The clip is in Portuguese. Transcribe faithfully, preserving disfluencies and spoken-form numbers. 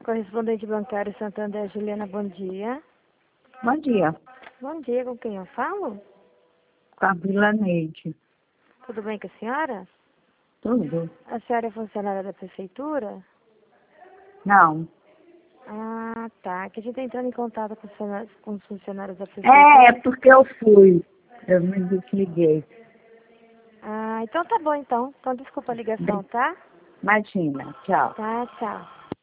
Correspondente bancário Santander, Juliana, bom dia. Bom dia, Bom dia, com quem eu falo? Camila Neide. Tudo bem com a senhora? Tudo? A senhora é funcionária da prefeitura? Não. Ah, tá. Que a gente está entrando em contato com os funcionários, com os funcionários da É, prefeitura. é porque eu fui. Eu me desliguei. Ah, então tá bom então. Então desculpa a ligação, tá? Imagina, tchau. Tá, tchau.